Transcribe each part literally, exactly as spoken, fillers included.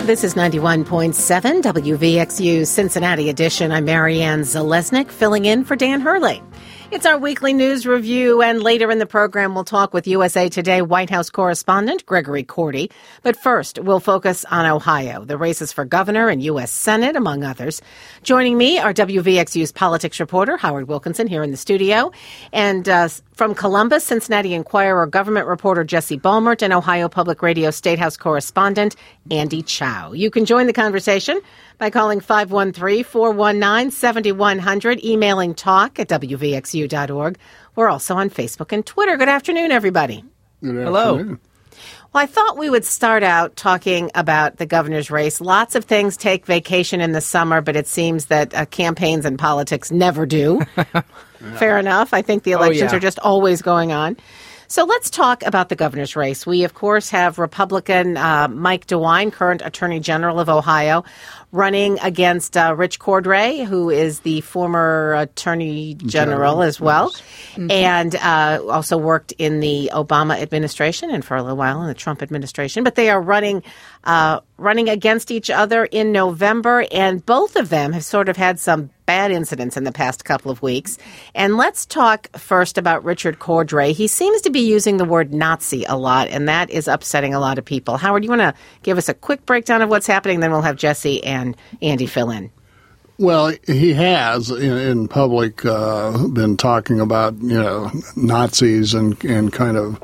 This is ninety-one point seven W V X U Cincinnati edition. I'm Marianne Zalesnik, filling in for Dan Hurley. It's our weekly news review, and later in the program, we'll talk with U S A Today White House correspondent Gregory Cordy. But first, we'll focus on Ohio, the races for governor and U S Senate, among others. Joining me are W V X U's politics reporter Howard Wilkinson here in the studio, and uh, from Columbus, Cincinnati Enquirer government reporter Jesse Balmert, and Ohio Public Radio Statehouse correspondent Andy Chow. You can join the conversation by calling five one three, four one nine, seven one zero zero, emailing talk at W V X U dot org. We're also on Facebook and Twitter. Good afternoon, everybody. Good Hello. afternoon. Well, I thought we would start out talking about the governor's race. Lots of things take vacation in the summer, but it seems that uh, campaigns and politics never do. Yeah. Fair enough. I think the elections oh, yeah. are just always going on. So let's talk about the governor's race. We, of course, have Republican uh, Mike DeWine, current Attorney General of Ohio, running against uh, Rich Cordray, who is the former Attorney General, General as well, yes. mm-hmm. and uh, also worked in the Obama administration and for a little while in the Trump administration. But they are running uh, running against each other in November, and both of them have sort of had some bad incidents in the past couple of weeks. And let's talk first about Richard Cordray. He seems to be using the word Nazi a lot, and that is upsetting a lot of people. Howard, you want to give us a quick breakdown of what's happening? Then we'll have Jesse and Andy fill in. Well, he has in, in public uh, been talking about, you know, Nazis and, and kind of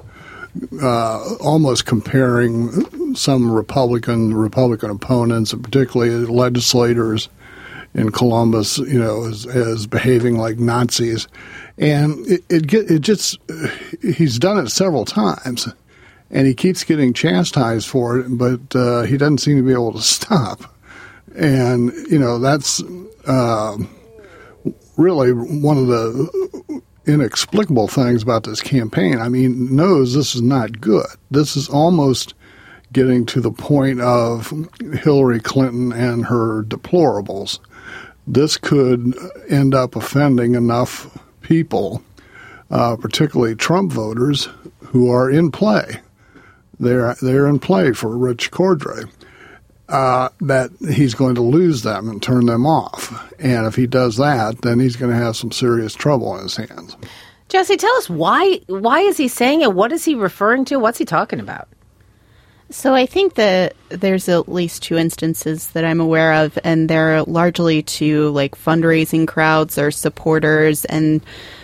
uh, almost comparing some Republican Republican opponents, and particularly legislators in Columbus, you know, as, as behaving like Nazis. And it, it, get, it just, he's done it several times, and he keeps getting chastised for it, but uh, he doesn't seem to be able to stop. And, you know, that's uh, really one of the inexplicable things about this campaign. I mean, knows this is not good. This is almost getting to the point of Hillary Clinton and her deplorables. This could end up offending enough people, uh, particularly Trump voters, who are in play. They're they're in play for Rich Cordray, uh, that he's going to lose them and turn them off. And if he does that, then he's going to have some serious trouble in his hands. Jesse, tell us why. Why is he saying it? What is he referring to? What's he talking about? So I think that there's at least two instances that I'm aware of, and they're largely to like fundraising crowds or supporters, and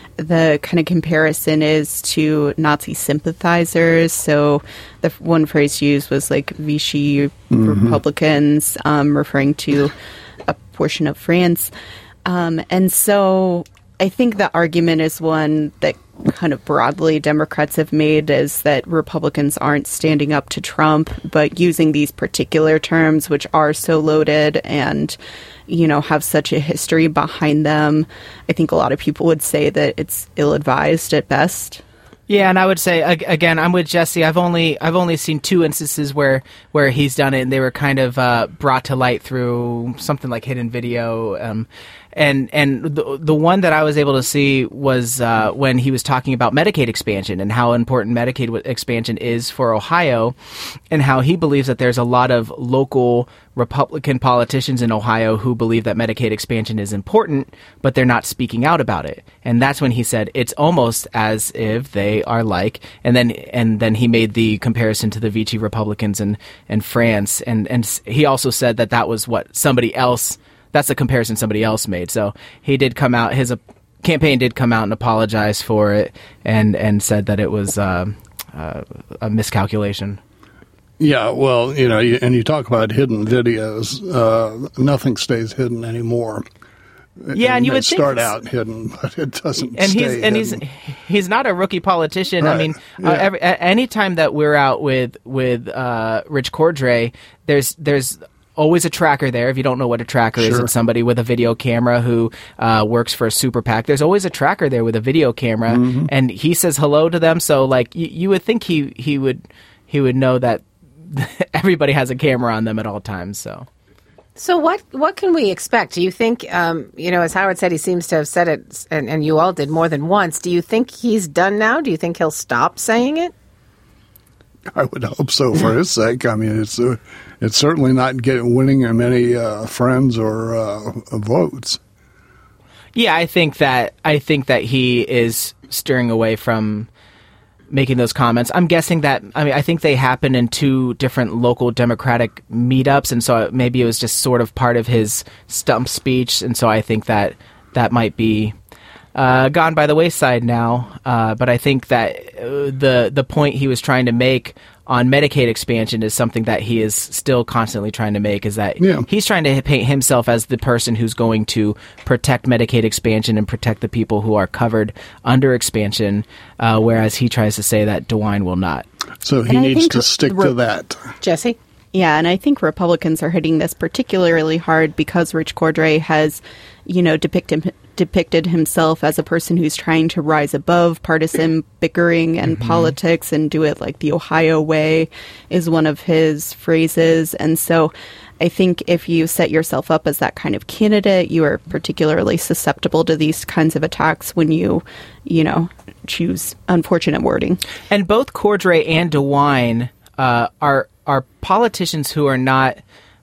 the kind of comparison is to Nazi sympathizers. So the one phrase used was like Vichy mm-hmm. Republicans, um, referring to a portion of France. Um, and so I think the argument is one that kind of broadly Democrats have made, is that Republicans aren't standing up to Trump, but using these particular terms, which are so loaded and, you know, have such a history behind them. I think a lot of people would say that it's ill-advised at best. Yeah, and I would say again, I'm with Jesse. I've only I've only seen two instances where, where he's done it, and they were kind of uh, brought to light through something like hidden video. Um, and and the the one that I was able to see was uh, when he was talking about Medicaid expansion and how important Medicaid expansion is for Ohio, and how he believes that there's a lot of local Republican politicians in Ohio who believe that Medicaid expansion is important, but they're not speaking out about it. And that's when he said it's almost as if they are like, and then and then he made the comparison to the Vichy Republicans in, in France. And, and he also said that that was what somebody else, that's a comparison somebody else made. So he did come out, his uh, campaign did come out and apologize for it, and, and said that it was uh, uh, a miscalculation. Yeah, well, you know, and you talk about hidden videos. Uh, nothing stays hidden anymore. Yeah, and it you may would think start out hidden, but it doesn't. And stay he's and hidden. he's he's not a rookie politician. Right. I mean, yeah. uh, every, any time that we're out with with uh, Rich Cordray, there's there's always a tracker there. If you don't know what a tracker sure. is, it's somebody with a video camera who uh, works for a super PAC. There's always a tracker there with a video camera, mm-hmm. and he says hello to them. So, like, you, you would think he he would he would know that everybody has a camera on them at all times. So. So what what can we expect? Do you think, um, you know, as Howard said, he seems to have said it, and, and you all did more than once. Do you think he's done now? Do you think he'll stop saying it? I would hope so for his sake. I mean, it's uh, it's certainly not getting winning him any uh, friends or uh, votes. Yeah, I think that I think that he is steering away from making those comments. I'm guessing that, I mean, I think they happen in two different local Democratic meetups, and so maybe it was just sort of part of his stump speech, and so I think that that might be uh, gone by the wayside now. Uh, but I think that uh, the the point he was trying to make on Medicaid expansion is something that he is still constantly trying to make, is that yeah. he's trying to paint himself as the person who's going to protect Medicaid expansion and protect the people who are covered under expansion, uh, whereas he tries to say that DeWine will not. So he And I needs think to stick re- to that. Jesse? Yeah, and I think Republicans are hitting this particularly hard because Rich Cordray has, you know, depicted depicted himself as a person who's trying to rise above partisan bickering and mm-hmm. politics and do it like the Ohio way is one of his phrases. And so I think if you set yourself up as that kind of candidate, you are particularly susceptible to these kinds of attacks when you, you know, choose unfortunate wording. And both Cordray and DeWine uh, are are politicians who are not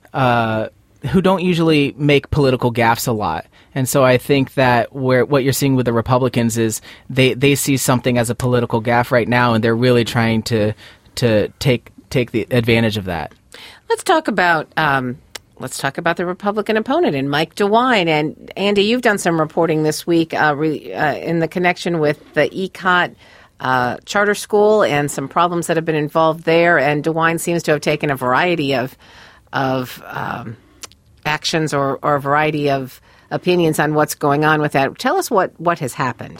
uh, who don't usually make political gaffes a lot. And so I think that where what you're seeing with the Republicans is they, they see something as a political gaffe right now, and they're really trying to to take take the advantage of that. Let's talk about um, let's talk about the Republican opponent and Mike DeWine. And Andy, you've done some reporting this week uh, re, uh, in the connection with the E C O T uh, charter school and some problems that have been involved there. And DeWine seems to have taken a variety of of um, actions or, or a variety of opinions on what's going on with that. Tell us what, what has happened.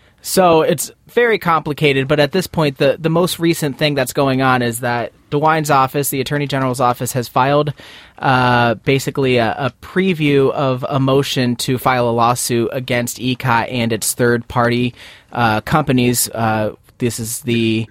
So it's very complicated, but at this point, the, the most recent thing that's going on is that DeWine's office, the Attorney General's office, has filed uh, basically a, a preview of a motion to file a lawsuit against E C O T and its third-party uh, companies. Uh, this is the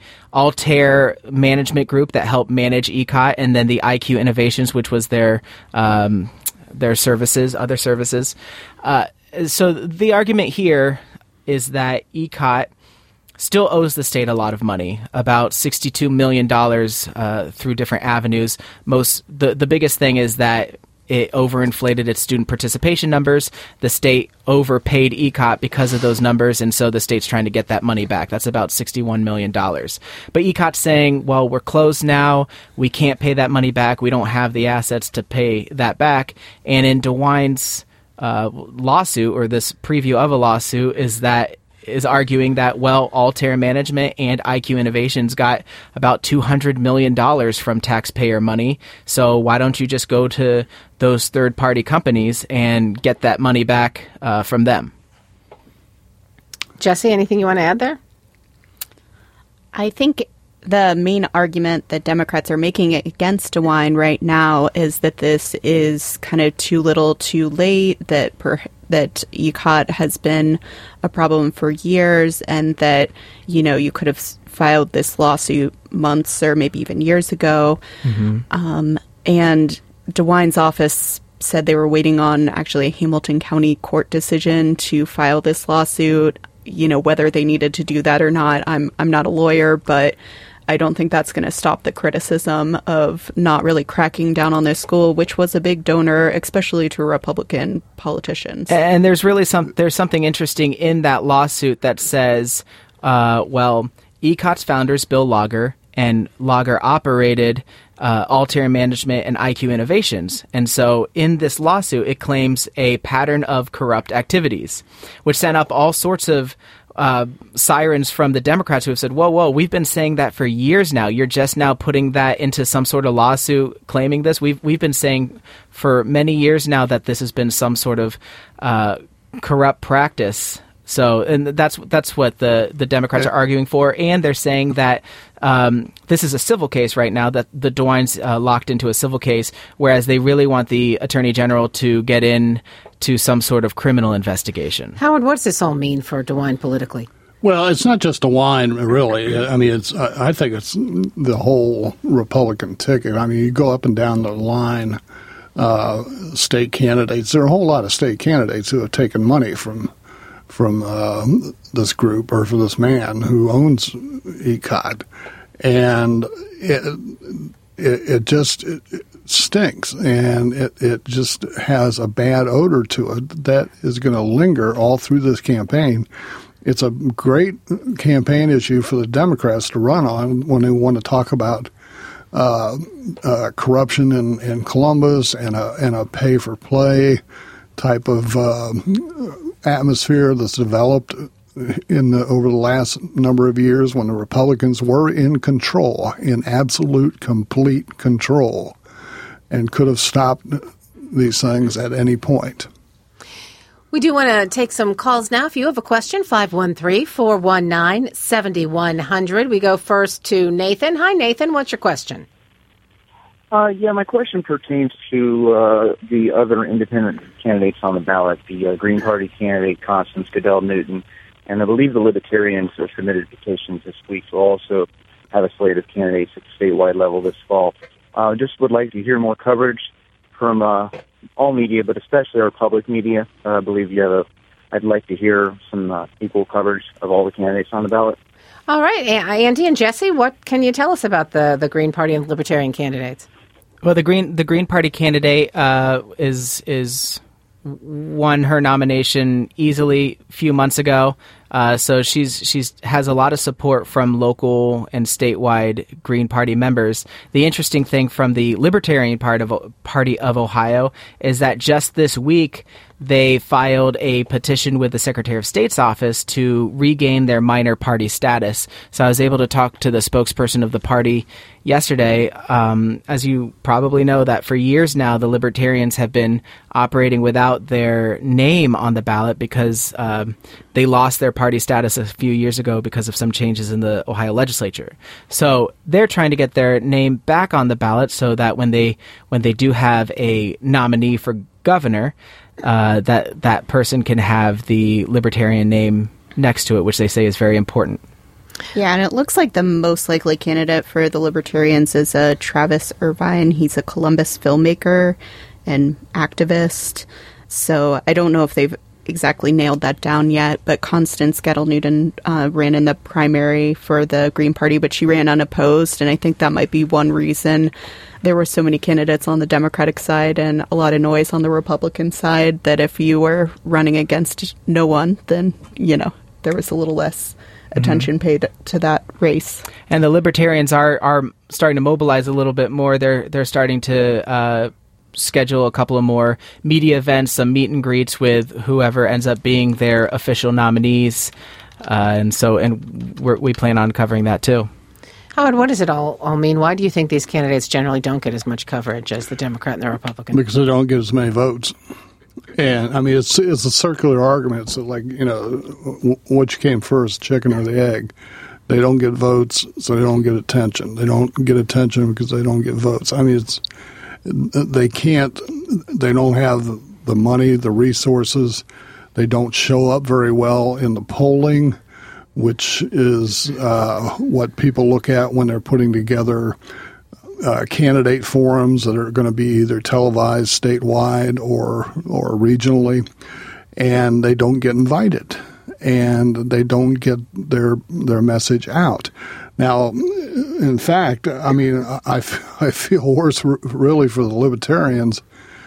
Altair Management Group that helped manage E C O T, and then the I Q Innovations, which was their um, their services, other services. Uh, so the argument here is that E C O T still owes the state a lot of money, about sixty-two million dollars uh, through different avenues. Most the, the biggest thing is that it overinflated its student participation numbers. The state overpaid E C O T because of those numbers, and so the state's trying to get that money back. That's about sixty-one million dollars. But E C O T's saying, well, we're closed now. We can't pay that money back. We don't have the assets to pay that back. And in DeWine's uh, lawsuit, or this preview of a lawsuit, is that is arguing that, well, Altair Management and I Q Innovations got about two hundred million dollars from taxpayer money. So why don't you just go to those third-party companies and get that money back uh, from them? Jesse, anything you want to add there? I think the main argument that Democrats are making against DeWine right now is that this is kind of too little too late, that per, that E C O T has been a problem for years, and that, you know, you could have filed this lawsuit months or maybe even years ago. Mm-hmm. Um, and DeWine's office said they were waiting on actually a Hamilton County court decision to file this lawsuit. You know, whether they needed to do that or not, I'm I'm not a lawyer, but I don't think that's going to stop the criticism of not really cracking down on this school, which was a big donor, especially to Republican politicians. And there's really some there's something interesting in that lawsuit that says, uh, well, E C O T's founders, Bill Lager, and Lager operated uh, Altair Management and I Q Innovations. And so in this lawsuit, it claims a pattern of corrupt activities, which sent up all sorts of Uh, sirens from the Democrats who have said, whoa, whoa, we've been saying that for years now. You're just now putting that into some sort of lawsuit claiming this. We've we've been saying for many years now that this has been some sort of uh, corrupt practice. So, and that's that's what the, the Democrats are arguing for. And they're saying that um, this is a civil case right now, that the DeWine's uh, locked into a civil case, whereas they really want the Attorney General to get in to some sort of criminal investigation. Howard, what does this all mean for DeWine politically? Well, it's not just DeWine, really. I mean, it's. I think it's the whole Republican ticket. I mean, you go up and down the line, uh, state candidates. There are a whole lot of state candidates who have taken money from from uh, this group or from this man who owns E C O T. and it it, it just it stinks, and it, it just has a bad odor to it that is going to linger all through this campaign. It's a great campaign issue for the Democrats to run on when they want to talk about uh, uh, corruption in, in Columbus and a, and a pay-for-play type of uh, atmosphere that's developed in the, over the last number of years when the Republicans were in control, in absolute, complete control, and could have stopped these things at any point. We do want to take some calls now. If you have a question, five one three, four one nine, seven one zero zero. We go first to Nathan. Hi, Nathan. What's your question? Uh, yeah, my question pertains to uh, the other independent candidates on the ballot, the uh, Green Party candidate, Constance Goodell Newton, and I believe the Libertarians have submitted petitions this week to also have a slate of candidates at the statewide level this fall. Uh, just would like to hear more coverage from uh, all media, but especially our public media. Uh, I believe you have a, I'd like to hear some uh, equal coverage of all the candidates on the ballot. All right. Andy and Jesse, what can you tell us about the, the Green Party and Libertarian candidates? Well, the Green the Green Party candidate uh, is is won her nomination easily a few months ago. Uh, so she's she's has a lot of support from local and statewide Green Party members. The interesting thing from the Libertarian part of Party of Ohio is that just this week they filed a petition with the Secretary of State's office to regain their minor party status. So I was able to talk to the spokesperson of the party yesterday. Um, as you probably know, that for years now the Libertarians have been operating without their name on the ballot because um, they lost their party status a few years ago because of some changes in the Ohio legislature. So they're trying to get their name back on the ballot so that when they when they do have a nominee for governor, uh, that that person can have the Libertarian name next to it, which they say is very important. Yeah, and it looks like the most likely candidate for the Libertarians is uh, Travis Irvine. He's a Columbus filmmaker and activist. So I don't know if they've exactly nailed that down yet, but Constance Goodell Newton uh, ran in the primary for the Green Party, but she ran unopposed, and I think that might be one reason there were so many candidates on the Democratic side and a lot of noise on the Republican side that if you were running against no one, then, you know, there was a little less attention mm-hmm. paid to that race. And the Libertarians are are starting to mobilize a little bit more. They're they're starting to uh, schedule a couple of more media events, some meet and greets with whoever ends up being their official nominees, uh, and so and we're, we plan on covering that too. Howard, what does it all, all mean? Why do you think these candidates generally don't get as much coverage as the Democrat and the Republican? Because they don't get as many votes. And, I mean, it's it's a circular argument. It's like, you know, which came first, chicken or the egg? They don't get votes, so they don't get attention. They don't get attention because they don't get votes. I mean, it's they can't, they don't have the money, the resources. They don't show up very well in the polling, which is uh, what people look at when they're putting together uh, candidate forums that are going to be either televised statewide or or regionally, and they don't get invited, and they don't get their their message out. Now, in fact, I mean, I, I feel worse really for the Libertarians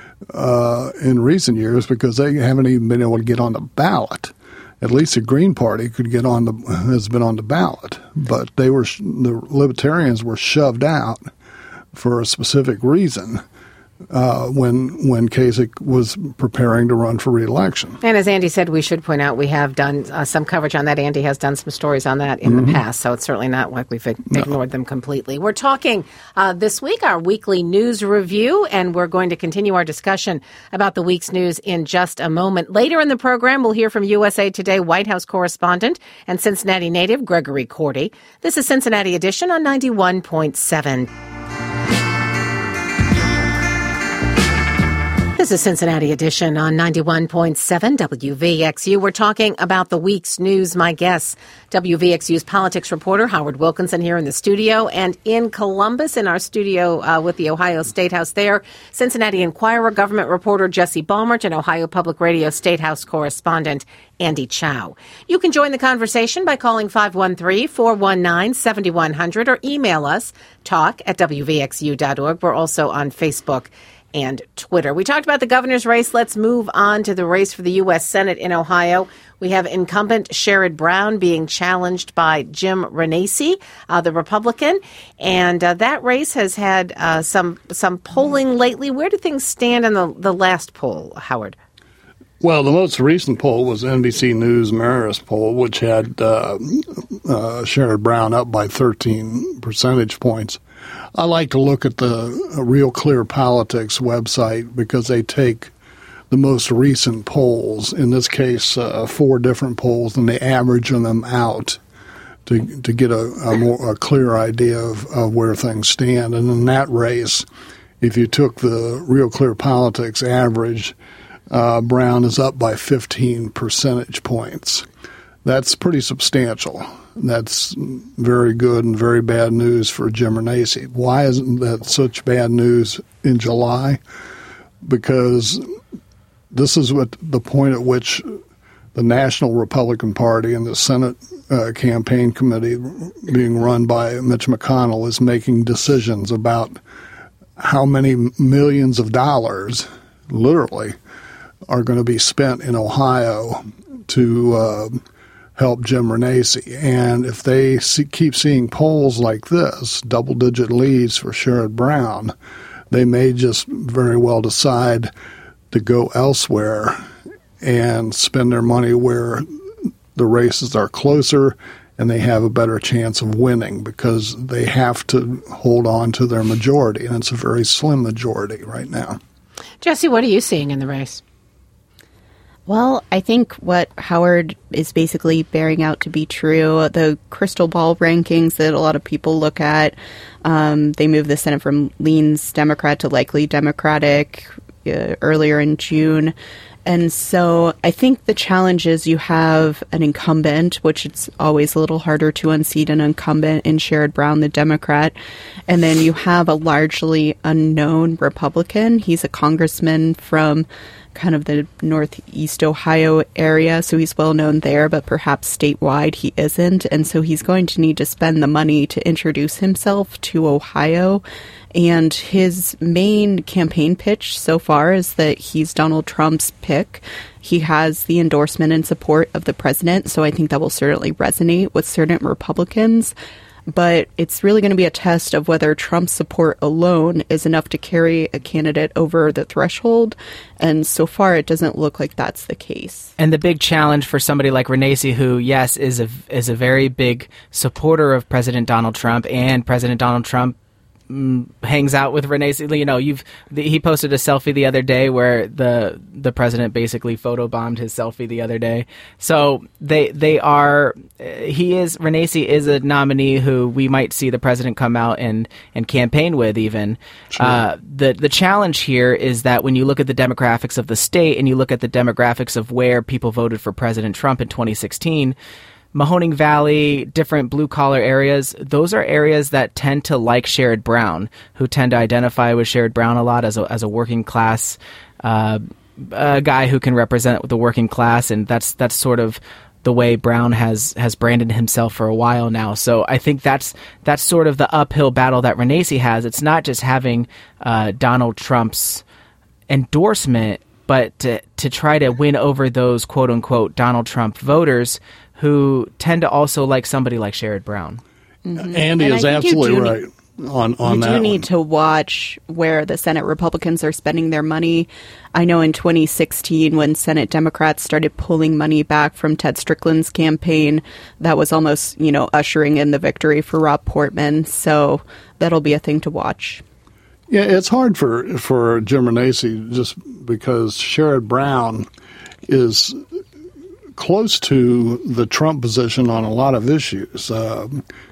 uh, in recent years because they haven't even been able to get on the ballot. At least the Green Party could get on the has been on the ballot, but they were the Libertarians were shoved out for a specific reason uh, when when Kasich was preparing to run for re-election. And as Andy said, we should point out we have done uh, some coverage on that. Andy has done some stories on that in mm-hmm. the past, so it's certainly not like we've ignored no. them completely. We're talking uh, this week, our weekly news review, and we're going to continue our discussion about the week's news in just a moment. Later in the program, we'll hear from U S A Today White House correspondent and Cincinnati native Gregory Cordy. This is Cincinnati Edition on ninety-one point seven. This is Cincinnati Edition on ninety-one point seven W V X U. We're talking about the week's news. My guest, W V X U's politics reporter Howard Wilkinson here in the studio, and in Columbus in our studio uh, with the Ohio State House there, Cincinnati Enquirer government reporter Jesse Balmert and Ohio Public Radio State House correspondent Andy Chow. You can join the conversation by calling five one three, four one nine, seven one zero zero or email us, talk at w v x u dot org. We're also on Facebook and Twitter. We talked about the governor's race. Let's move on to the race for the U S Senate in Ohio. We have incumbent Sherrod Brown being challenged by Jim Renacci, uh, the Republican. And uh, that race has had uh, some some polling lately. Where do things stand in the, the last poll, Howard? Well, the most recent poll was N B C News Marist poll, which had uh, uh, Sherrod Brown up by thirteen percentage points. I like to look at the Real Clear Politics website because they take the most recent polls, in this case uh, four different polls, and they average them out to to get a, a more a clear idea of, of where things stand. And in that race, if you took the Real Clear Politics average, uh, Brown is up by fifteen percentage points. That's pretty substantial. That's very good and very bad news for Jim Renacci. Why isn't that such bad news in July? Because this is what the point at which the National Republican Party and the Senate uh, campaign committee being run by Mitch McConnell is making decisions about how many millions of dollars, literally, are going to be spent in Ohio to uh, help Jim Renacci. And if they see, keep seeing polls like this, double-digit leads for Sherrod Brown, they may just very well decide to go elsewhere and spend their money where the races are closer and they have a better chance of winning, because they have to hold on to their majority, and it's a very slim majority right now. Jesse, what are you seeing in the race? Well, I think what Howard is basically bearing out to be true, the crystal ball rankings that a lot of people look at, um, they moved the Senate from leans Democrat to likely Democratic uh, earlier in June. And so I think the challenge is you have an incumbent, which it's always a little harder to unseat an incumbent in Sherrod Brown, the Democrat. And then you have a largely unknown Republican. He's a congressman from kind of the Northeast Ohio area, so he's well known there, but perhaps statewide he isn't. And so he's going to need to spend the money to introduce himself to Ohio. And his main campaign pitch so far is that he's Donald Trump's pick. He has the endorsement and support of the president, so I think that will certainly resonate with certain Republicans. But it's really going to be a test of whether Trump's support alone is enough to carry a candidate over the threshold. And so far, it doesn't look like that's the case. And the big challenge for somebody like Renacci, who, yes, is a, is a very big supporter of President Donald Trump, and President Donald Trump hangs out with Renacci. You know, you've the, he posted a selfie the other day where the the president basically photobombed his selfie the other day. So they they are he is Renacci is a nominee who we might see the president come out and and campaign with even. Sure. Uh, the the challenge here is that when you look at the demographics of the state and you look at the demographics of where people voted for President Trump in twenty sixteen. Mahoning Valley, different blue-collar areas, those are areas that tend to like Sherrod Brown, who tend to identify with Sherrod Brown a lot as a, as a working-class uh, a guy who can represent the working class, and that's that's sort of the way Brown has, has branded himself for a while now. So I think that's that's sort of the uphill battle that Renacci has. It's not just having uh, Donald Trump's endorsement, but to, to try to win over those quote-unquote Donald Trump voters who tend to also like somebody like Sherrod Brown. Mm-hmm. Andy and is absolutely right need, on, on you that do one. need to watch where the Senate Republicans are spending their money. I know in twenty sixteen, when Senate Democrats started pulling money back from Ted Strickland's campaign, that was almost, you know, ushering in the victory for Rob Portman. So that'll be a thing to watch. Yeah, it's hard for, for Jim Renacci just because Sherrod Brown is close to the Trump position on a lot of issues, uh,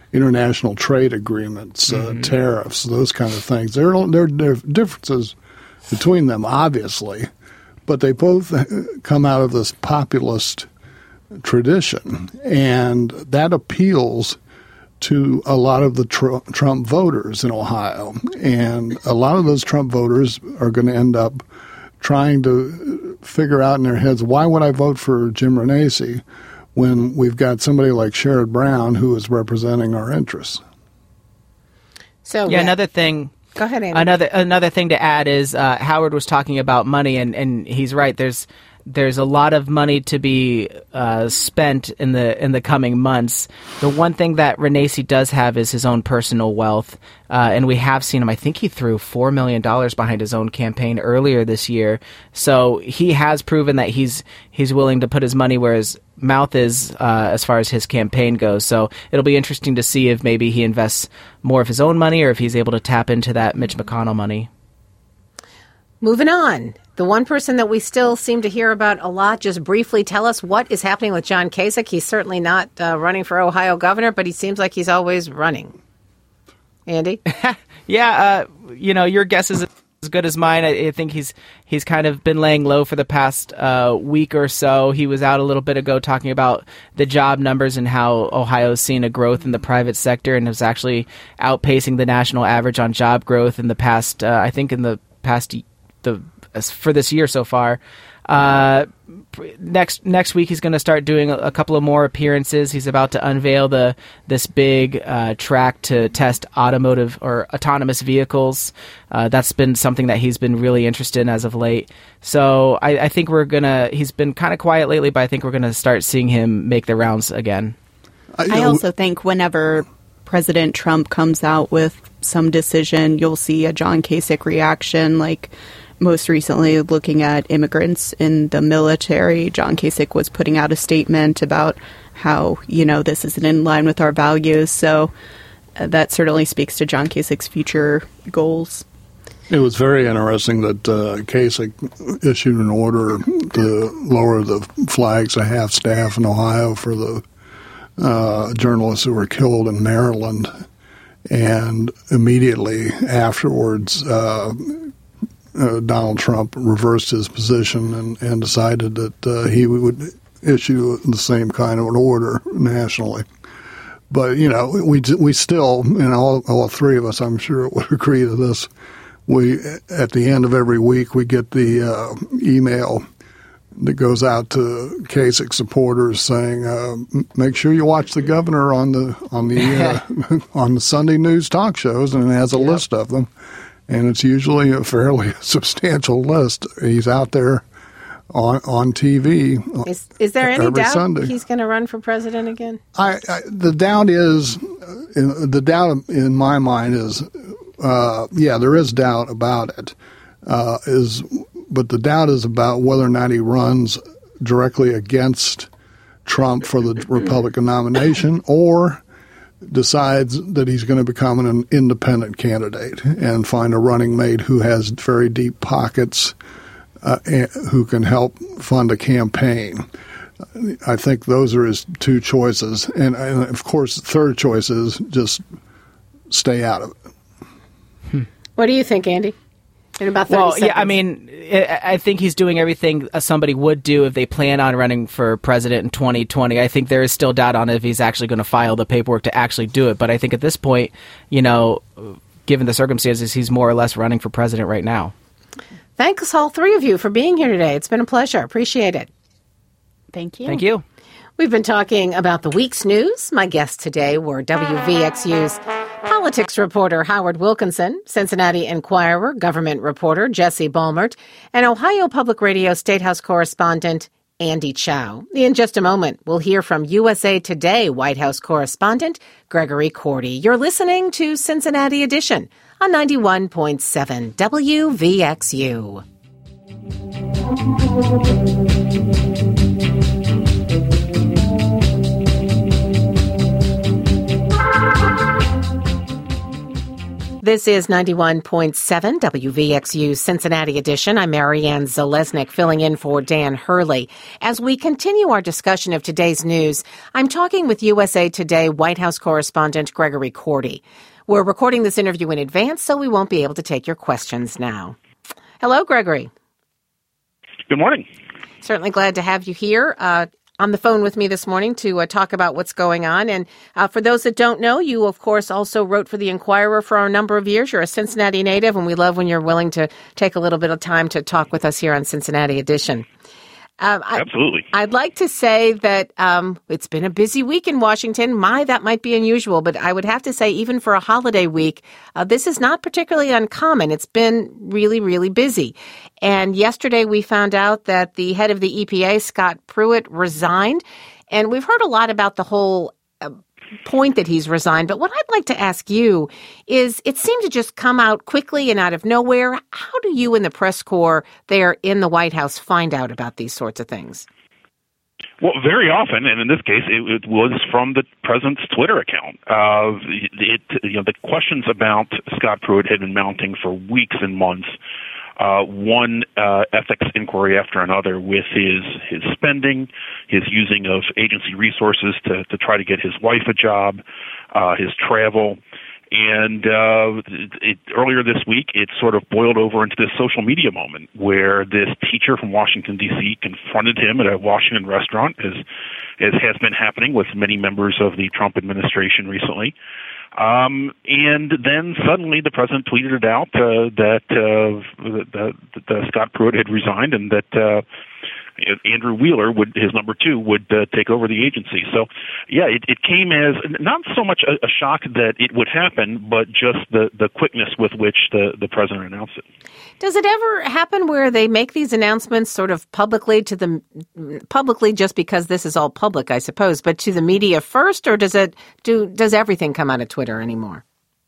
international trade agreements, uh, mm-hmm. tariffs, those kind of things. There are, there, there are differences between them, obviously, but they both come out of this populist tradition, and that appeals to a lot of the tr- Trump voters in Ohio. And a lot of those Trump voters are going to end up trying to figure out in their heads, why would I vote for Jim Renacci when we've got somebody like Sherrod Brown who is representing our interests? So yeah, another thing. Go ahead, Andy. Another another thing to add is uh, Howard was talking about money, and, and he's right. There's there's a lot of money to be uh, spent in the in the coming months. The one thing that Renacci does have is his own personal wealth, uh, and we have seen him. I think he threw four million dollars behind his own campaign earlier this year. So he has proven that he's he's willing to put his money where his mouth is uh, as far as his campaign goes. So it'll be interesting to see if maybe he invests more of his own money or if he's able to tap into that Mitch McConnell money. Moving on. The one person that we still seem to hear about a lot, just briefly tell us what is happening with John Kasich. He's certainly not uh, running for Ohio governor, but he seems like he's always running. Andy? yeah, uh, you know, your guess is as good as mine. I, I think he's he's kind of been laying low for the past uh, week or so. He was out a little bit ago talking about the job numbers and how Ohio's seen a growth in the private sector and is actually outpacing the national average on job growth in the past, uh, I think in the past the for this year so far. Uh, next next week he's going to start doing a, a couple of more appearances. He's about to unveil the this big uh, track to test automotive or autonomous vehicles. Uh, that's been something that he's been really interested in as of late. So I, I think we're gonna. He's been kind of quiet lately, but I think we're gonna start seeing him make the rounds again. I also think whenever President Trump comes out with some decision, you'll see a John Kasich reaction, like most recently looking at immigrants in the military. John Kasich was putting out a statement about how, you know, this isn't in line with our values. So uh, that certainly speaks to John Kasich's future goals. It was very interesting that uh, Kasich issued an order to lower the flags to half staff in Ohio for the uh, journalists who were killed in Maryland. And immediately afterwards, uh, Uh, Donald Trump reversed his position and, and decided that uh, he would issue the same kind of an order nationally. But, you know, we we still, and all, all three of us, I'm sure, would agree to this. We, at the end of every week, we get the uh, email that goes out to Kasich supporters saying, uh, make sure you watch the governor on the on the uh, on the Sunday news talk shows, and it has a yep. list of them. And it's usually a fairly substantial list. He's out there on on T V. Is, is there any doubt Sunday. he's going to run for president again? I, I the doubt is uh, the doubt in my mind is uh, yeah, there is doubt about it. Uh, is but the doubt is about whether or not he runs directly against Trump for the Republican nomination or decides that he's going to become an independent candidate and find a running mate who has very deep pockets, uh, and who can help fund a campaign. I think those are his two choices. And, and of course, the third choice is just stay out of it. Hmm. What do you think, Andy? In about thirty well, seconds. yeah, I mean, I think he's doing everything somebody would do if they plan on running for president in twenty twenty. I think there is still doubt on if he's actually going to file the paperwork to actually do it. But I think at this point, you know, given the circumstances, he's more or less running for president right now. Thanks, all three of you, for being here today. It's been a pleasure. Appreciate it. Thank you. Thank you. We've been talking about the week's news. My guests today were W V X U's politics reporter Howard Wilkinson, Cincinnati Enquirer government reporter Jesse Balmert, and Ohio Public Radio Statehouse correspondent Andy Chow. In just a moment, we'll hear from U S A Today White House correspondent Gregory Cordy. You're listening to Cincinnati Edition on ninety-one point seven W V X U. This is ninety-one point seven W V X U Cincinnati Edition. I'm Marianne Zalesnik filling in for Dan Hurley. As we continue our discussion of today's news, I'm talking with U S A Today White House correspondent Gregory Cordy. We're recording this interview in advance, so we won't be able to take your questions now. Hello, Gregory. Good morning. Certainly glad to have you here uh, on the phone with me this morning to uh, talk about what's going on. And uh, for those that don't know, you, of course, also wrote for The Inquirer for a number of years. You're a Cincinnati native, and we love when you're willing to take a little bit of time to talk with us here on Cincinnati Edition. Um, I, Absolutely. I'd like to say that um, it's been a busy week in Washington. My, that might be unusual, but I would have to say even for a holiday week, uh, this is not particularly uncommon. It's been really, really busy. And yesterday we found out that the head of the E P A, Scott Pruitt, resigned. And we've heard a lot about the whole uh, point that he's resigned. But what I'd like to ask you is, it seemed to just come out quickly and out of nowhere. How do you and the press corps there in the White House find out about these sorts of things? Well, very often, and in this case, it, it was from the president's Twitter account. Uh, it, you know, the questions about Scott Pruitt had been mounting for weeks and months. Uh, one uh, ethics inquiry after another with his his spending, his using of agency resources to, to try to get his wife a job, uh, his travel. And uh, it, it, earlier this week, it sort of boiled over into this social media moment where this teacher from Washington, D C confronted him at a Washington restaurant, as, as has been happening with many members of the Trump administration recently. Um, and then suddenly the president tweeted it out uh, that, uh, that, that Scott Pruitt had resigned and that uh, Andrew Wheeler, would his number two, would uh, take over the agency. So, yeah, it, it came as not so much a, a shock that it would happen, but just the, the quickness with which the, the president announced it. Does it ever happen where they make these announcements sort of publicly to the publicly just because this is all public, I suppose, but to the media first, or does it do does everything come out of Twitter anymore?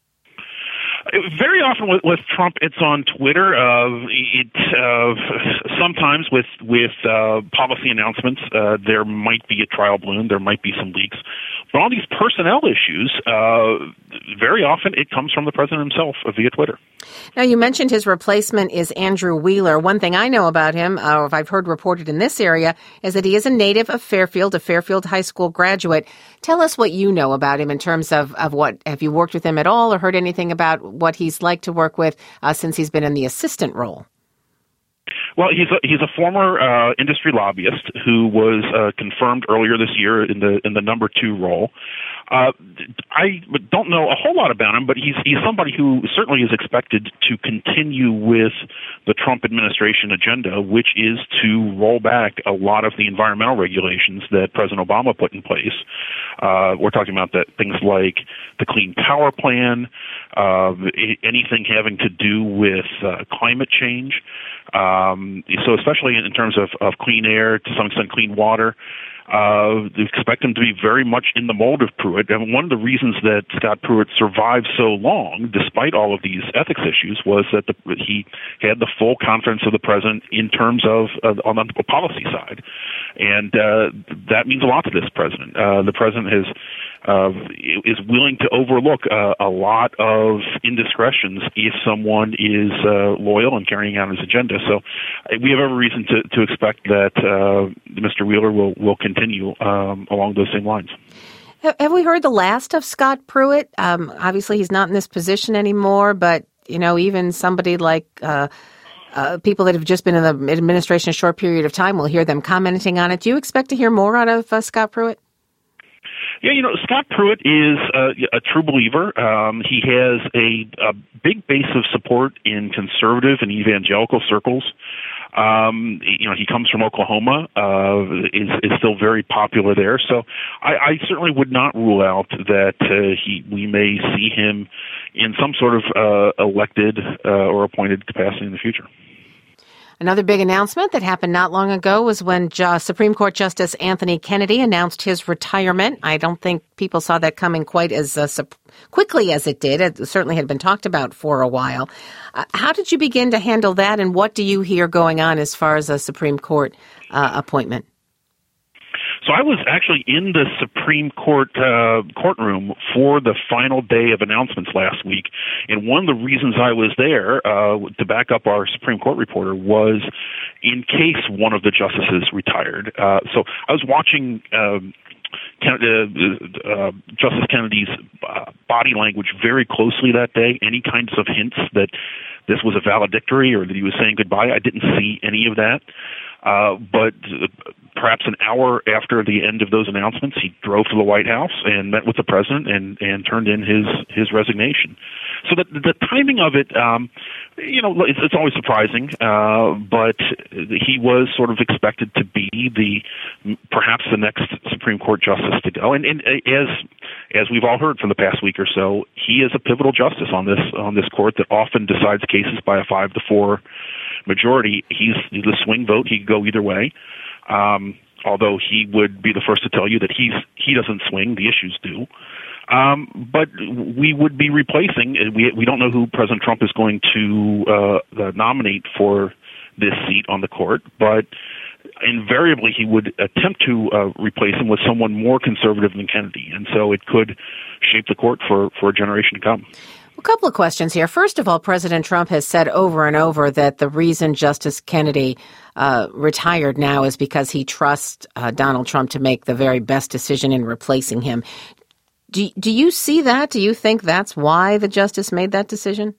Very often with, with Trump, it's on Twitter. Uh, it uh, sometimes with with uh, policy announcements, uh, there might be a trial balloon, there might be some leaks. But on these personnel issues, uh, very often it comes from the president himself via Twitter. Now, you mentioned his replacement is Andrew Wheeler. One thing I know about him, or if I've heard reported in this area, is that he is a native of Fairfield, a Fairfield High School graduate. Tell us what you know about him in terms of, of what, have you worked with him at all or heard anything about what he's like to work with uh, since he's been in the assistant role? Well, he's a, he's a former uh, industry lobbyist who was uh, confirmed earlier this year in the in the number two role. Uh, I don't know a whole lot about him, but he's he's somebody who certainly is expected to continue with the Trump administration agenda, which is to roll back a lot of the environmental regulations that President Obama put in place. Uh, we're talking about that things like the Clean Power Plan, uh, anything having to do with uh, climate change. Um, so especially in terms of, of clean air, to some extent clean water, uh, they expect him to be very much in the mold of Pruitt. And one of the reasons that Scott Pruitt survived so long, despite all of these ethics issues, was that the, he had the full confidence of the president in terms of uh, on the policy side. And uh, that means a lot to this president. Uh, the president has Uh, is willing to overlook uh, a lot of indiscretions if someone is uh, loyal and carrying out his agenda. So uh, we have every reason to, to expect that uh, Mister Wheeler will, will continue um, along those same lines. Have we heard the last of Scott Pruitt? Um, obviously, he's not in this position anymore, but, you know, even somebody like uh, uh, people that have just been in the administration a short period of time, we'll hear them commenting on it. Do you expect to hear more out of uh, Scott Pruitt? Yeah, you know, Scott Pruitt is uh, a true believer. Um, he has a, a big base of support in conservative and evangelical circles. Um, you know, he comes from Oklahoma, uh, is, is still very popular there. So I, I certainly would not rule out that uh, he we may see him in some sort of uh, elected uh, or appointed capacity in the future. Another big announcement that happened not long ago was when Ju- Supreme Court Justice Anthony Kennedy announced his retirement. I don't think people saw that coming quite as uh, su- quickly as it did. It certainly had been talked about for a while. Uh, how did you begin to handle that, and what do you hear going on as far as a Supreme Court uh, appointment? So I was actually in the Supreme Court uh, courtroom for the final day of announcements last week, and one of the reasons I was there uh, to back up our Supreme Court reporter was in case one of the justices retired. Uh, so I was watching um, uh, uh, Justice Kennedy's uh, body language very closely that day, any kinds of hints that this was a valedictory or that he was saying goodbye. I didn't see any of that. Uh, but uh, perhaps an hour after the end of those announcements, he drove to the White House and met with the president and, and turned in his, his resignation. So the, the timing of it, um, you know, it's, it's always surprising, uh, but he was sort of expected to be the perhaps the next Supreme Court justice to go. And, and as as we've all heard from the past week or so, he is a pivotal justice on this on this court that often decides cases by a five to four majority. He's the swing vote. He could go either way. Um, although he would be the first to tell you that he's he doesn't swing, the issues do. Um, but we would be replacing. We we don't know who President Trump is going to uh, nominate for this seat on the court, but invariably he would attempt to uh, replace him with someone more conservative than Kennedy, and so it could shape the court for, for a generation to come. A couple of questions here. First of all, President Trump has said over and over that the reason Justice Kennedy uh, retired now is because he trusts uh, Donald Trump to make the very best decision in replacing him. Do, do you see that? Do you think that's why the justice made that decision?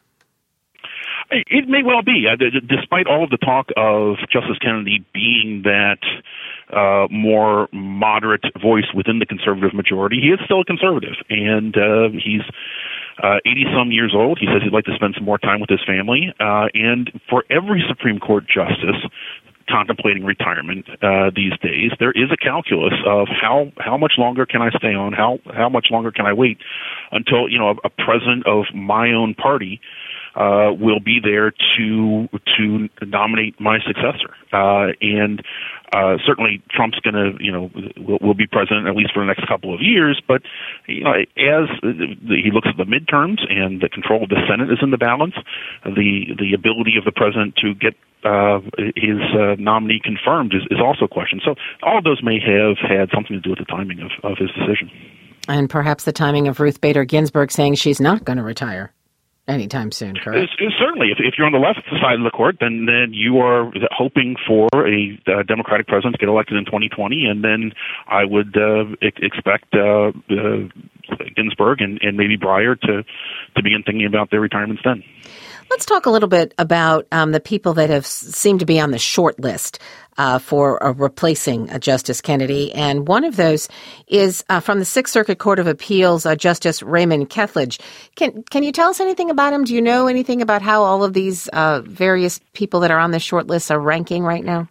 It may well be. Uh, d- despite all of the talk of Justice Kennedy being that uh, more moderate voice within the conservative majority, he is still a conservative, and uh, he's uh, eighty-some years old. He says he'd like to spend some more time with his family, uh, and for every Supreme Court justice contemplating retirement uh, these days, there is a calculus of how how much longer can I stay on, how how much longer can I wait until, you know, a, a president of my own party Uh, will be there to to nominate my successor, uh, and uh, certainly Trump's going to, you know, will, will be president at least for the next couple of years. But you know, as the, he looks at the midterms and the control of the Senate is in the balance, the the ability of the president to get uh, his uh, nominee confirmed is, is also a question. So all of those may have had something to do with the timing of, of his decision, and perhaps the timing of Ruth Bader Ginsburg saying she's not going to retire anytime soon, correct? It's, it's certainly. If, if you're on the left side of the court, then, then you are hoping for a uh, Democratic president to get elected in twenty twenty, and then I would uh, ex- expect uh, uh, Ginsburg and, and maybe Breyer to, to begin thinking about their retirements then. Let's talk a little bit about um, the people that have seemed to be on the short list uh, for uh, replacing uh, Justice Kennedy. And one of those is uh, from the Sixth Circuit Court of Appeals, uh, Justice Raymond Kethledge. Can can you tell us anything about him? Do you know anything about how all of these uh, various people that are on the short list are ranking right now?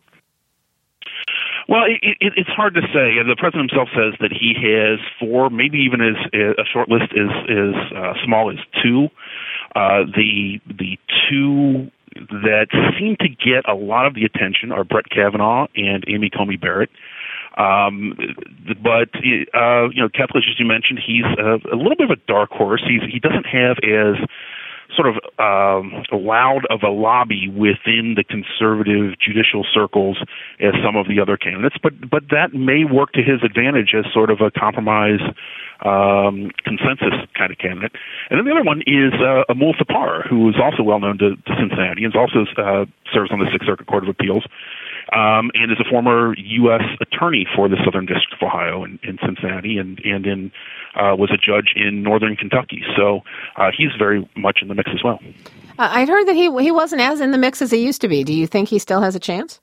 Well, it, it, it's hard to say. The president himself says that he has four, maybe even as a short list is as uh, small as two. Uh, the the two that seem to get a lot of the attention are Brett Kavanaugh and Amy Coney Barrett. Um, but uh, you know, Kethledge, as you mentioned, he's a, a little bit of a dark horse. He's he doesn't have as sort of um, loud of a lobby within the conservative judicial circles as some of the other candidates, but but that may work to his advantage as sort of a compromise um, consensus kind of candidate. And then the other one is uh, Amul Thapar, who is also well known to, to Cincinnati and also uh, serves on the Sixth Circuit Court of Appeals. Um, and is a former U S attorney for the Southern District of Ohio in, in Cincinnati, and and in uh, was a judge in Northern Kentucky. So uh, he's very much in the mix as well. Uh, I'd heard that he he wasn't as in the mix as he used to be. Do you think he still has a chance?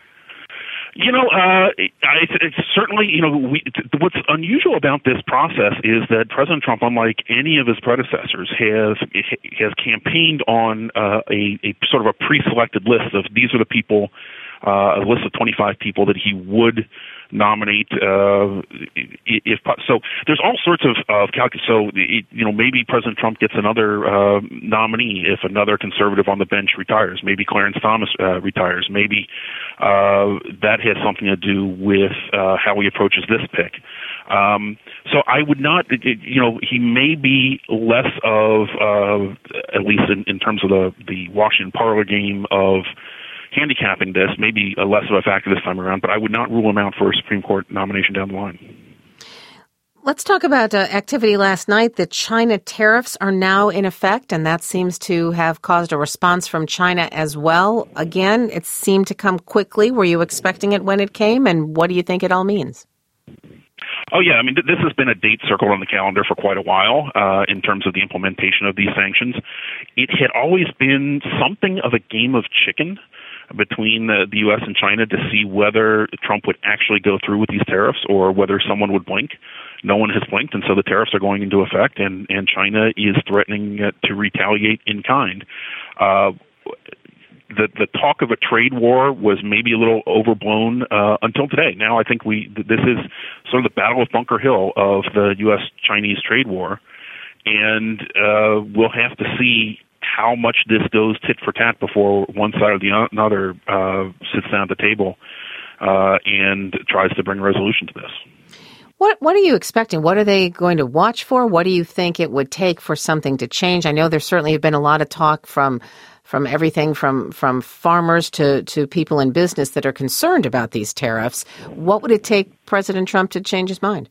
You know, uh, I, it's certainly, you know, we, what's unusual about this process is that President Trump, unlike any of his predecessors, has has campaigned on uh, a, a sort of a pre-selected list of these are the people. Uh, a list of twenty-five people that he would nominate. Uh, if so, there's all sorts of, of calculus. So, you know, maybe President Trump gets another uh, nominee if another conservative on the bench retires. Maybe Clarence Thomas uh, retires. Maybe uh, that has something to do with uh, how he approaches this pick. Um, so I would not, you know, he may be less of, uh, at least in, in terms of the, the Washington parlor game of handicapping this, maybe a less of a factor this time around, but I would not rule him out for a Supreme Court nomination down the line. Let's talk about uh, activity last night. The China tariffs are now in effect, and that seems to have caused a response from China as well. Again, it seemed to come quickly. Were you expecting it when it came, and what do you think it all means? Oh, yeah. I mean, th- this has been a date circled on the calendar for quite a while uh, in terms of the implementation of these sanctions. It had always been something of a game of chicken between the, the U S and China to see whether Trump would actually go through with these tariffs or whether someone would blink. No one has blinked, and so the tariffs are going into effect, and, and China is threatening uh, to retaliate in kind. Uh, the the talk of a trade war was maybe a little overblown uh, until today. Now I think we this is sort of the battle of Bunker Hill of the U S Chinese trade war, and uh, we'll have to see how much this goes tit for tat before one side or the other uh, sits down at the table uh, and tries to bring a resolution to this. What What are you expecting? What are they going to watch for? What do you think it would take for something to change? I know there certainly have been a lot of talk from from everything from, from farmers to, to people in business that are concerned about these tariffs. What would it take President Trump to change his mind?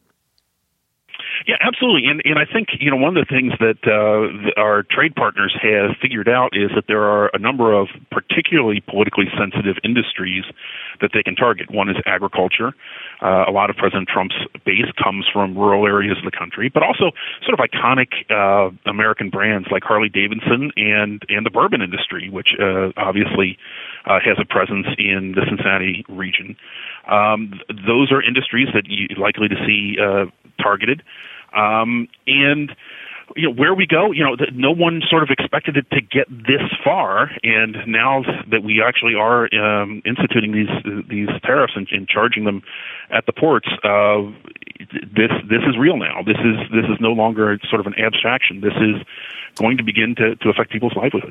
Yeah, absolutely. And and I think, you know, one of the things that uh, our trade partners have figured out is that there are a number of particularly politically sensitive industries that they can target. One is agriculture. Uh, a lot of President Trump's base comes from rural areas of the country, but also sort of iconic uh, American brands like Harley Davidson and, and the bourbon industry, which uh, obviously uh, has a presence in the Cincinnati region. Um, those are industries that you're likely to see uh, targeted. Um, and you know, where we go, you know, the, no one sort of expected it to get this far, and now that we actually are um, instituting these these tariffs and, and charging them at the ports, uh, this this is real now. This is this is no longer sort of an abstraction. This is going to begin to, to affect people's livelihoods.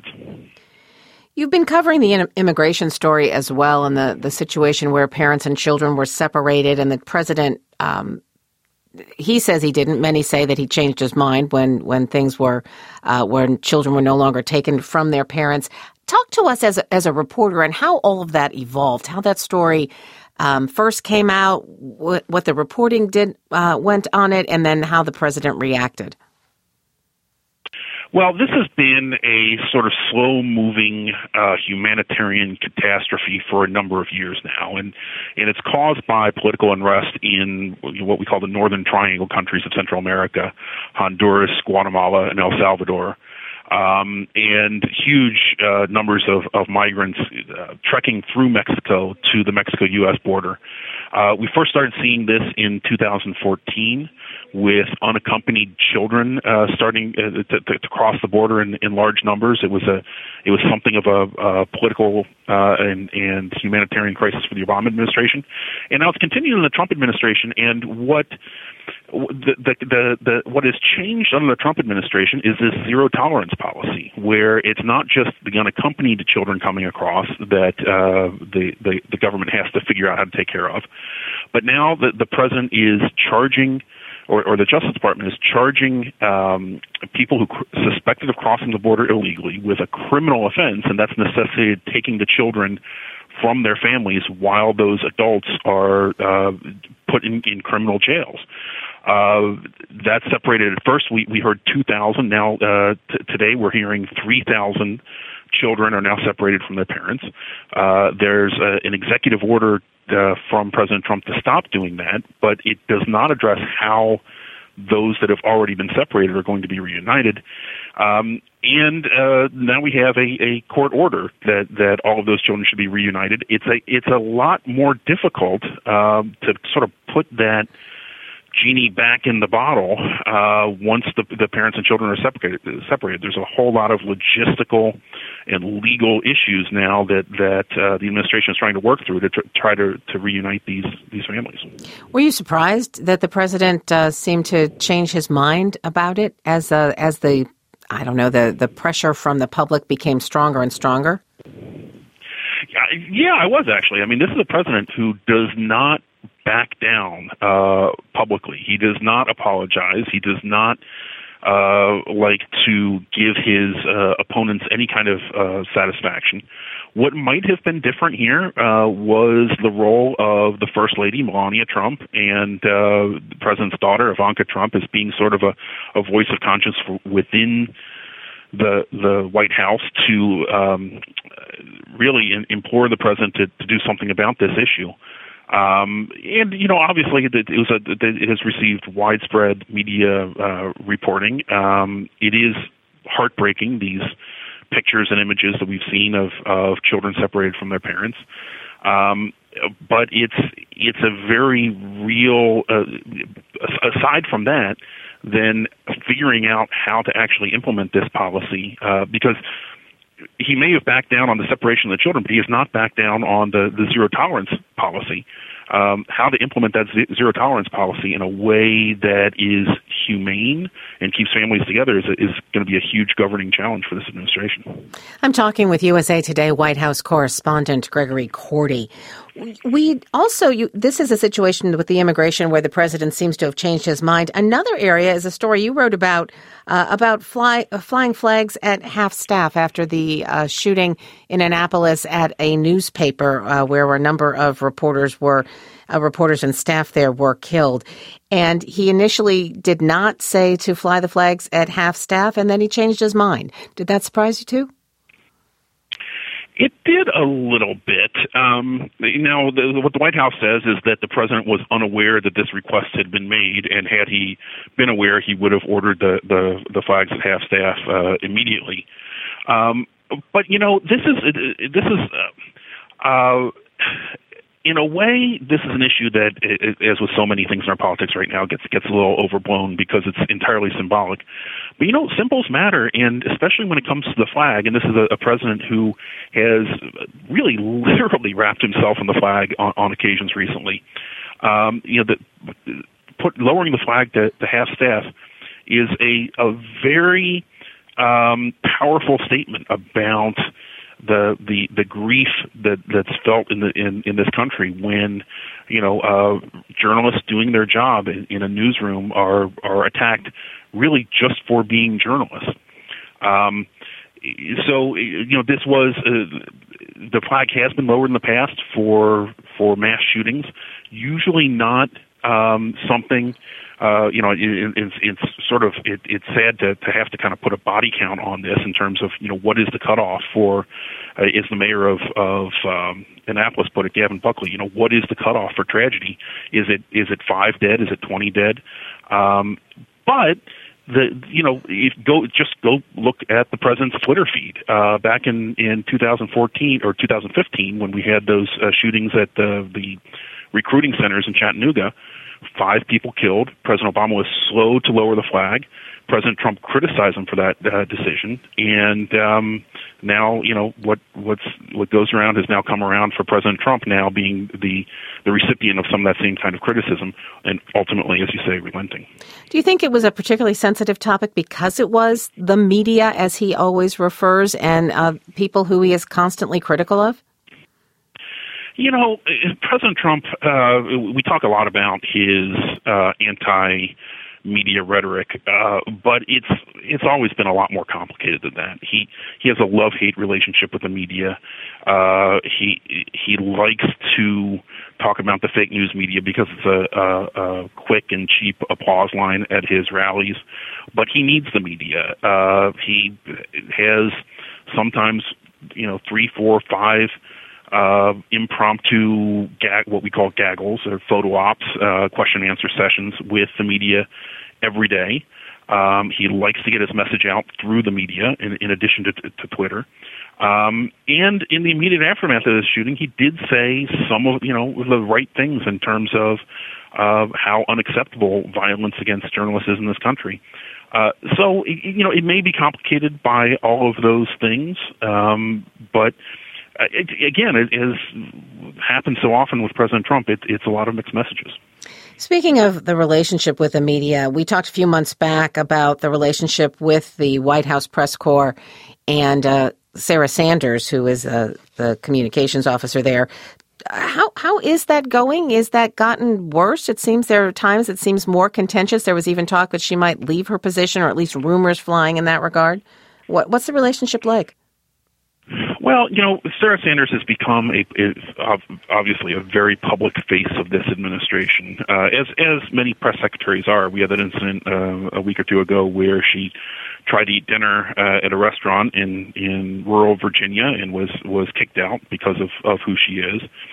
You've been covering the immigration story as well, and the, the situation where parents and children were separated, and the president, um, he says he didn't. Many say that he changed his mind when, when things were, uh, when children were no longer taken from their parents. Talk to us as a, as a reporter and how all of that evolved, how that story um, first came out, what, what the reporting did uh, went on it, and then how the president reacted. Well, this has been a sort of slow-moving uh, humanitarian catastrophe for a number of years now, and and it's caused by political unrest in what we call the Northern Triangle countries of Central America, Honduras, Guatemala, and El Salvador, um, and huge uh, numbers of, of migrants uh, trekking through Mexico to the Mexico-U S border. Uh, we first started seeing this in two thousand fourteen with unaccompanied children uh, starting uh, to, to, to cross the border in, in large numbers. It was a it was something of a, a political uh, and, and humanitarian crisis for the Obama administration, and now it's continuing in the Trump administration. And what the, the the the what has changed under the Trump administration is this zero tolerance policy, where it's not just the unaccompanied children coming across that uh, the, the the government has to figure out how to take care of, but now the the president is charging. Or, or the Justice Department is charging um, people who cr- suspected of crossing the border illegally with a criminal offense, and that's necessitated taking the children from their families while those adults are uh, put in, in criminal jails. Uh, that's separated. At first, we, we heard two thousand. Now, uh, t- today, we're hearing three thousand children are now separated from their parents. Uh, there's a, an executive order uh, from President Trump to stop doing that, but it does not address how those that have already been separated are going to be reunited. Um, and uh, now we have a, a court order that, that all of those children should be reunited. It's a it's a lot more difficult um, to sort of put that genie back in the bottle uh, once the, the parents and children are separated. Separated. There's a whole lot of logistical and legal issues now that that uh, the administration is trying to work through to tr- try to, to reunite these these families. Were you surprised that the president uh, seemed to change his mind about it as uh, as the I don't know the the pressure from the public became stronger and stronger? Yeah, I was actually. I mean, this is a president who does not back down uh, publicly. He does not apologize. He does not uh, like to give his uh, opponents any kind of uh, satisfaction. What might have been different here uh, was the role of the First Lady, Melania Trump, and uh, the president's daughter, Ivanka Trump, as being sort of a, a voice of conscience for within the the White House to um, really in, implore the president to, to do something about this issue. Um, and, you know, obviously it, it, was a, it has received widespread media uh, reporting. Um, it is heartbreaking, these pictures and images that we've seen of, of children separated from their parents. Um, but it's it's a very real, uh, aside from that, then figuring out how to actually implement this policy, uh, because he may have backed down on the separation of the children, but he has not backed down on the, the zero tolerance policy. Um, how to implement that z- zero tolerance policy in a way that is humane and keeps families together is, is going to be a huge governing challenge for this administration. I'm talking with U S A Today White House correspondent Gregory Korte. We also, you, this is a situation with the immigration where the president seems to have changed his mind. Another area is a story you wrote about, uh, about fly, uh, flying flags at half staff after the uh, shooting in Annapolis at a newspaper uh, where a number of reporters were, uh, reporters and staff there were killed. And he initially did not say to fly the flags at half staff, and then he changed his mind. Did that surprise you too? It did a little bit. Um, you know, the, what the White House says is that the president was unaware that this request had been made, and had he been aware, he would have ordered the, the, the flags at half staff uh, immediately. Um, but you know, this is this is uh, uh, in a way, this is an issue that, as with so many things in our politics right now, gets gets a little overblown because it's entirely symbolic. But, you know, symbols matter, and especially when it comes to the flag, and this is a, a president who has really literally wrapped himself in the flag on, on occasions recently. Um, you know, the, put, lowering the flag to, to half staff is a, a very um, powerful statement about the the the grief that that's felt in the in, in this country when, you know, uh, journalists doing their job in, in a newsroom are are attacked really just for being journalists. Um, so you know, this was uh, the flag has been lowered in the past for for mass shootings. Usually not um, something. Uh, you know, it, it's, it's sort of it, it's sad to, to have to kind of put a body count on this in terms of, you know, what is the cutoff for, uh, is the mayor of of um, Annapolis put it, Gavin Buckley. You know, what is the cutoff for tragedy? Is it is it five dead? Is it twenty dead? Um, but the you know, if go just go look at the president's Twitter feed uh, back in, in two thousand fourteen or two thousand fifteen when we had those uh, shootings at the the recruiting centers in Chattanooga. Five people killed. President Obama was slow to lower the flag. President Trump criticized him for that uh, decision, and um, now you know what what's what goes around has now come around for President Trump now being the the recipient of some of that same kind of criticism, and ultimately, as you say, relenting. Do you think it was a particularly sensitive topic because it was the media, as he always refers, and uh, people who he is constantly critical of? You know, President Trump, uh, we talk a lot about his uh, anti-media rhetoric, uh, but it's it's always been a lot more complicated than that. He he has a love-hate relationship with the media. Uh, he he likes to talk about the fake news media because it's a, a, a quick and cheap applause line at his rallies, but he needs the media. Uh, he has sometimes, you know, three, four, five Uh, impromptu gag, what we call gaggles or photo ops, uh, question and answer sessions with the media every day. Um, he likes to get his message out through the media in, in addition to, to, to Twitter. Um, and in the immediate aftermath of this shooting, he did say some of, you know, the right things in terms of uh, how unacceptable violence against journalists is in this country. Uh, so, you know, it may be complicated by all of those things, um, but It, again, it has happened so often with President Trump, it, it's a lot of mixed messages. Speaking of the relationship with the media, we talked a few months back about the relationship with the White House press corps and uh, Sarah Sanders, who is uh, the communications officer there. How how is that going? Is that gotten worse? It seems there are times it seems more contentious. There was even talk that she might leave her position, or at least rumors flying in that regard. What what's the relationship like? Well, you know, Sarah Sanders has become a, is obviously a very public face of this administration, uh, as as many press secretaries are. We had that incident uh, a week or two ago where she tried to eat dinner uh, at a restaurant in, in rural Virginia and was, was kicked out because of, of who she is.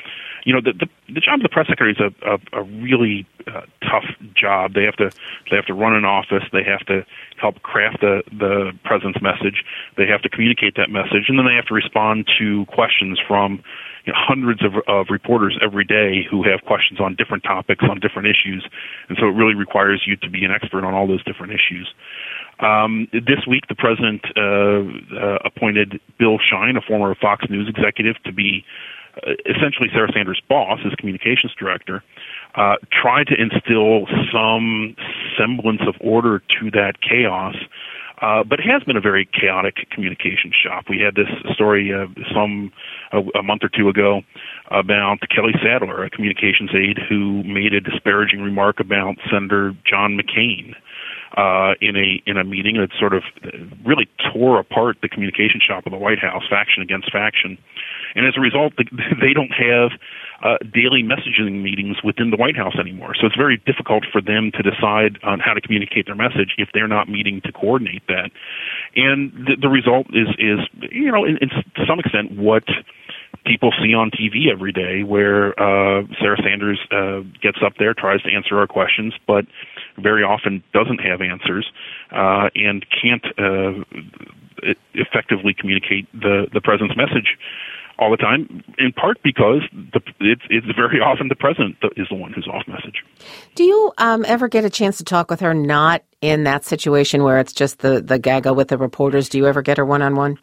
you know, the the, the job of the press secretary is a, a, a really uh, tough job. They have to they have to run an office. They have to help craft the the president's message. They have to communicate that message, and then they have to respond to questions from you know, hundreds of, of reporters every day who have questions on different topics, on different issues. And so it really requires you to be an expert on all those different issues. Um, this week, the president uh, uh, appointed Bill Shine, a former Fox News executive, to be uh, essentially Sarah Sanders' boss, as communications director, uh, tried to instill some semblance of order to that chaos. Uh, but it has been a very chaotic communication shop. We had this story uh, some a, a month or two ago about Kelly Sadler, a communications aide, who made a disparaging remark about Senator John McCain uh, in a in a meeting that sort of really tore apart the communication shop of the White House, faction against faction. And as a result, they don't have uh, daily messaging meetings within the White House anymore. So it's very difficult for them to decide on how to communicate their message if they're not meeting to coordinate that. And the, the result is, is you know, in, in, to some extent, what people see on T V every day, where uh, Sarah Sanders uh, gets up there, tries to answer our questions, but very often doesn't have answers uh, and can't uh, effectively communicate the, the president's message all the time, in part because the, it's, it's very often the president that is the one who's off message. Do you um, ever get a chance to talk with her not in that situation where it's just the, the gaga with the reporters? Do you ever get her one-on-one?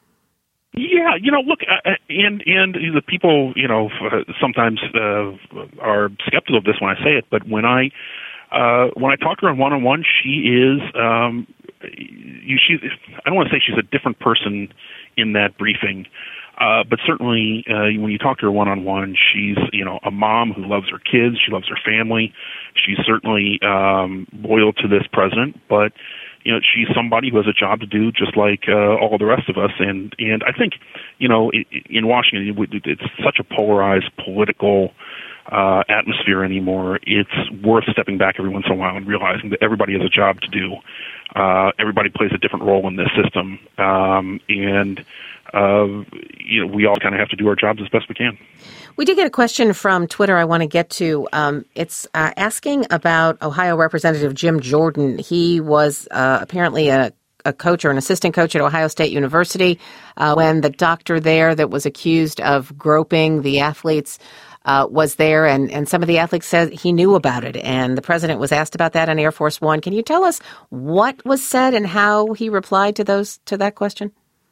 Yeah, you know, look, uh, and and the people, you know, uh, sometimes uh, are skeptical of this when I say it, but when I uh, when I talk to her on one-on-one, she is, um, you, she, I don't want to say she's a different person in that briefing. Uh, but certainly, uh, when you talk to her one-on-one, she's, you know, a mom who loves her kids. She loves her family. She's certainly um, loyal to this president. But, you know, she's somebody who has a job to do just like uh, all the rest of us. And, and I think, you know, in Washington, it's such a polarized political uh, atmosphere anymore. It's worth stepping back every once in a while and realizing that everybody has a job to do. Uh, everybody plays a different role in this system. Um, and... Uh, you know, we all kind of have to do our jobs as best we can. We did get a question from Twitter I want to get to. Um, it's uh, asking about Ohio Representative Jim Jordan. He was uh, apparently a, a coach or an assistant coach at Ohio State University uh, when the doctor there that was accused of groping the athletes uh, was there, and, and some of the athletes said he knew about it. And the president was asked about that on Air Force One. Can you tell us what was said and how he replied to those to that question?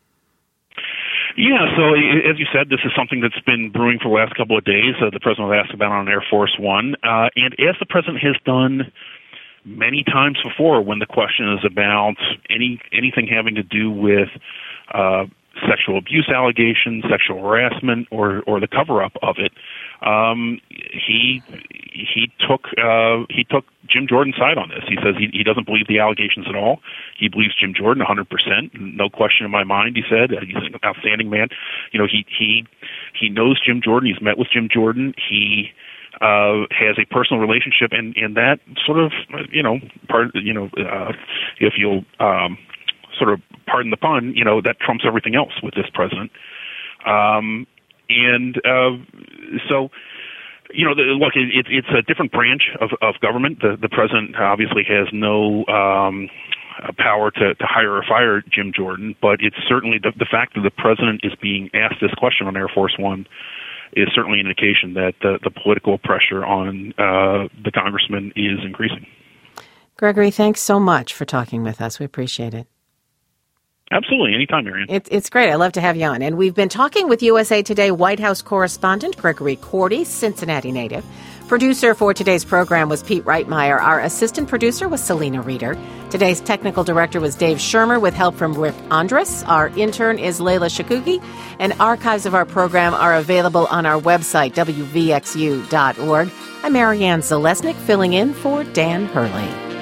Yeah, so as you said, this is something that's been brewing for the last couple of days. Uh, the president was asked about it on Air Force One. Uh, and as the president has done many times before when the question is about any anything having to do with uh, sexual abuse allegations, sexual harassment, or, or the cover-up of it, um, he he took uh, he took Jim Jordan's side on this. He says he, he doesn't believe the allegations at all. He believes Jim Jordan one hundred percent, no question in my mind. He said he's an outstanding man. You know, he he he knows Jim Jordan. He's met with Jim Jordan. He uh, has a personal relationship, and, and that sort of you know part you know uh, if you'll um, sort of pardon the pun, you know that trumps everything else with this president. Um, and uh, so. You know, the, look, it, it's a different branch of, of government. The, the president obviously has no um, power to, to hire or fire Jim Jordan, but it's certainly the, the fact that the president is being asked this question on Air Force One is certainly an indication that the, the political pressure on uh, the congressman is increasing. Gregory, thanks so much for talking with us. We appreciate it. Absolutely. Anytime, Marian. It, it's great. I love to have you on. And we've been talking with U S A Today White House correspondent Gregory Korte, Cincinnati native. Producer for today's program was Pete Reitmeyer. Our assistant producer was Selena Reeder. Today's technical director was Dave Shermer with help from Rick Andres. Our intern is Layla Shakugi. And archives of our program are available on our website, W V X U dot org. I'm Marianne Zalesnik, filling in for Dan Hurley.